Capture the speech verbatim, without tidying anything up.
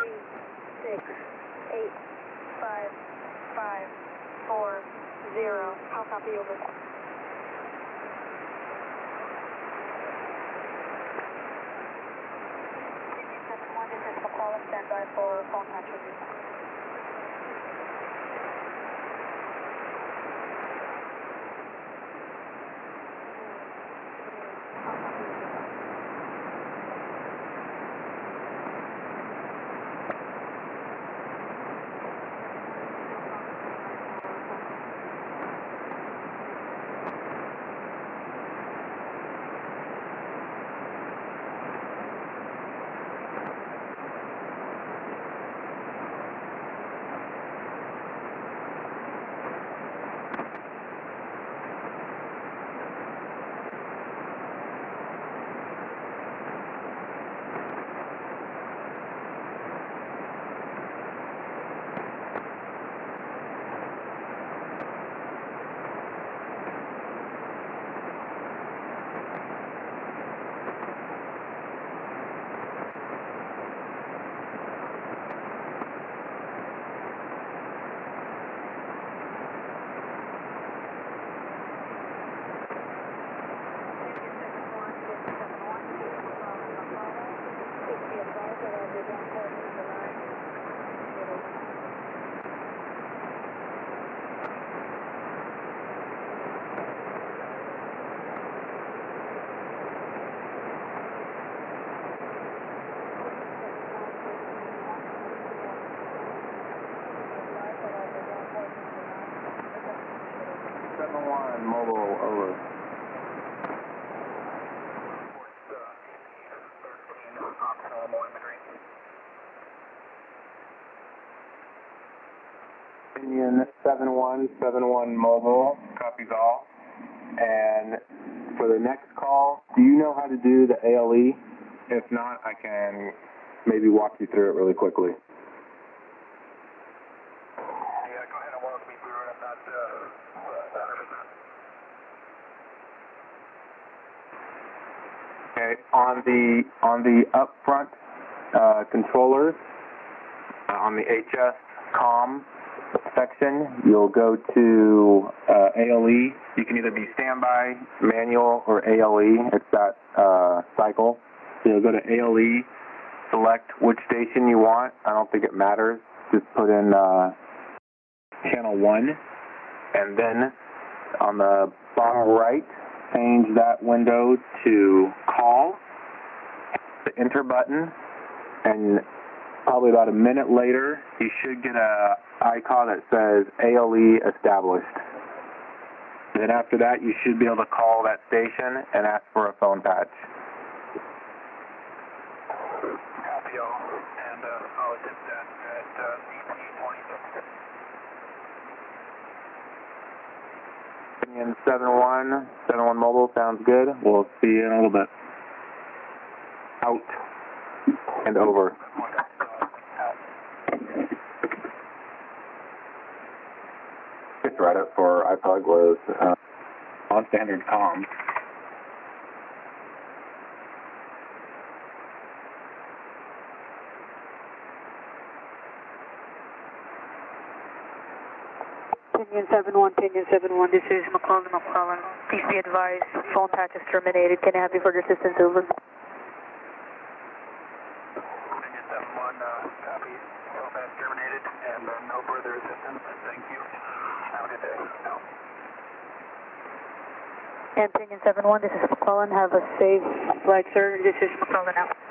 three, six, eight, five, five, four, zero. How copy over? seven one, this is McClellan, standby for phone patch review. seven one mobile over. Union seven one, seven one mobile, copies all. And for the next call, do you know how to do the A L E? If not, I can maybe walk you through it really quickly. Yeah, go ahead and walk me through it. I'm not uh, one hundred percent. Okay, on the on the upfront uh, controllers, uh, on the H S COM section, you'll go to uh, A L E. You can either be standby, manual, or A L E. It's that uh, cycle. So you'll go to A L E, select which station you want. I don't think it matters. Just put in uh, channel one, and then on the bottom right, change that window to call, the enter button, and probably about a minute later, you should get a icon that says A L E established. And then after that, you should be able to call that station and ask for a phone patch. Copy all, and uh, I'll attempt that at uh, D P twenty-six. Union seven one, seven one mobile, sounds good. We'll see you in a little bit. Out and over. It's right up for iPod was uh, on standard comm. Pinion seven one, Pinion seven one, this is McClellan, McClellan. Please be advised, phone patch is terminated. Can I have you further assistance over? Pinion seven one, uh, copy. Phone patch terminated, and uh, no further assistance. Thank you. Have a good day. No. And Pinion seven one, this is McClellan. Have a safe flight, sir. This is McClellan out.